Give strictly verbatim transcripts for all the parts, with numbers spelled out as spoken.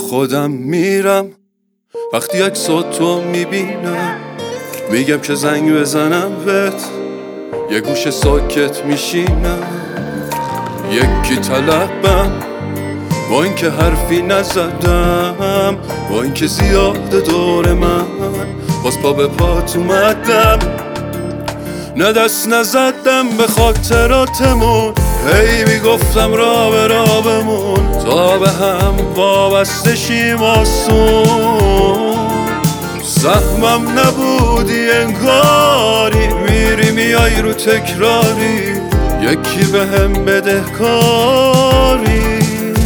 خودم میرم وقتی عکساتو میبینم، میگم که زنگ بزنم بهت، یه گوشه ساکت میشینم، یکی طلبم با اینکه حرفی نزدم، با اینکه زیاده دور من باز پا به پات اومدم، نه دست نزدم به خاطراتمون، هی میگفتم را به را بمون تا به هم وابسته شیم آسون. سهمم نبودی انگاری، میری میای رو تکراری، یکی به هم بدهکاری،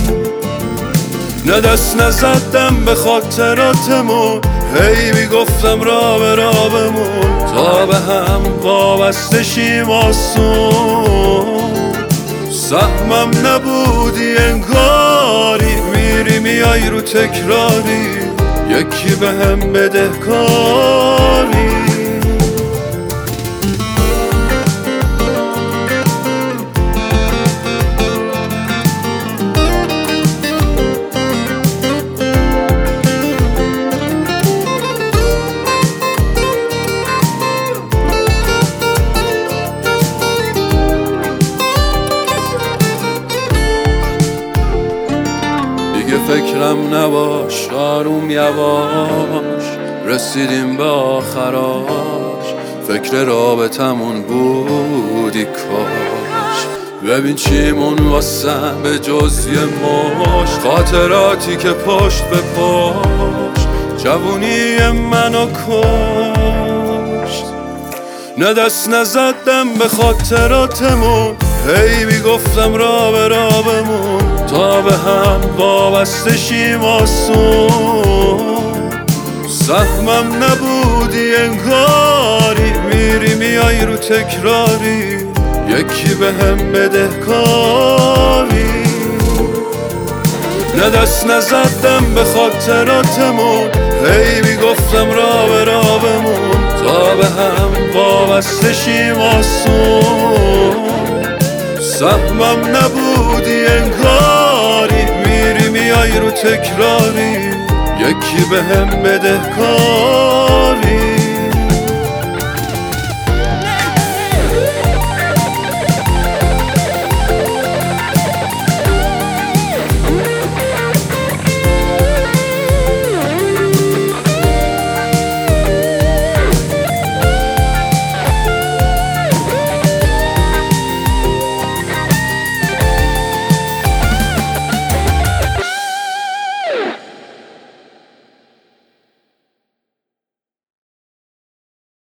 نه دست نزدم به خاطراتمون، هی میگفتم را به را بمون تا به هم وابسته شیم آسون. سهمم نبودی انگاری، میری میای رو تکراری، یکی به هم بدهکاری. فکرم نباش، آروم یواش، رسیدیم به آخراش، فکر رابطمون بودی کاش. ببین چیمون واسم به جز یه ماش، خاطراتی که پشت به پشت جوونی منو کشت، نه دست نزدم به خاطراتمون، هی میگفتم را به را بمون تا به هم وابسته شیم آسون. سهمم نبودی انگاری، میری میای رو تکراری، یکی به هم بدهکاری، نه دست نزدم به خاطراتمون، هی میگفتم را به را بمون تا به هم وابسته شیم آسون. سهمم نبودی انگاری، میری میای رو تکراری، یکی به هم بدهکاری.